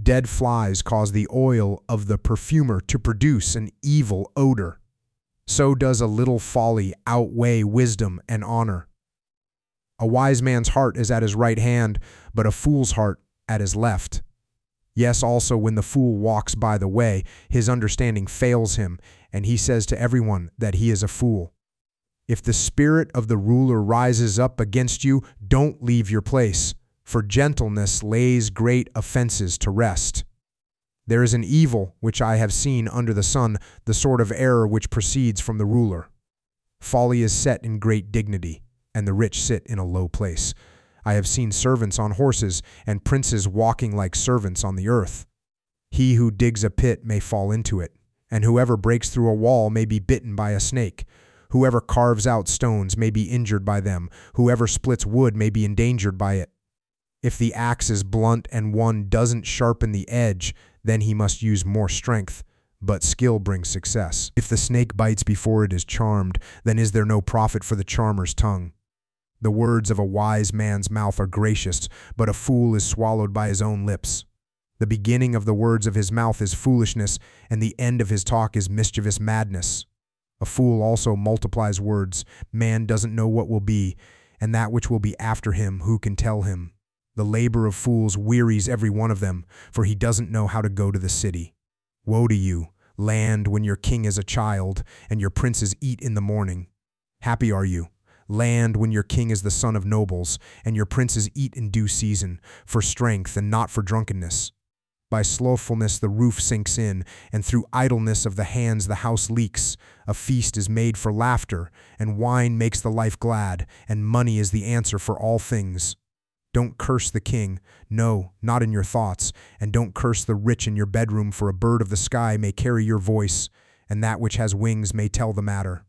dead flies cause the oil of the perfumer to produce an evil odor, so does a little folly outweigh wisdom and honor. A wise man's heart is at his right hand, but a fool's heart at his left. Yes, also when the fool walks by the way, his understanding fails him, and he says to everyone that he is a fool. If the spirit of the ruler rises up against you, don't leave your place, for gentleness lays great offenses to rest. There is an evil which I have seen under the sun, the sort of error which proceeds from the ruler. Folly is set in great dignity, and the rich sit in a low place. I have seen servants on horses, and princes walking like servants on the earth. He who digs a pit may fall into it, and whoever breaks through a wall may be bitten by a snake. Whoever carves out stones may be injured by them. Whoever splits wood may be endangered by it. If the axe is blunt and one doesn't sharpen the edge, then he must use more strength, but skill brings success. If the snake bites before it is charmed, then is there no profit for the charmer's tongue. The words of a wise man's mouth are gracious, but a fool is swallowed by his own lips. The beginning of the words of his mouth is foolishness, and the end of his talk is mischievous madness. A fool also multiplies words. Man doesn't know what will be, and that which will be after him, who can tell him? The labor of fools wearies every one of them, for he doesn't know how to go to the city. Woe to you, land, when your king is a child, and your princes eat in the morning. Happy are you, land, when your king is the son of nobles, and your princes eat in due season, for strength and not for drunkenness. By slothfulness the roof sinks in, and through idleness of the hands the house leaks. A feast is made for laughter, and wine makes the life glad, and money is the answer for all things. Don't curse the king, no, not in your thoughts, and don't curse the rich in your bedroom, for a bird of the sky may carry your voice, and that which has wings may tell the matter.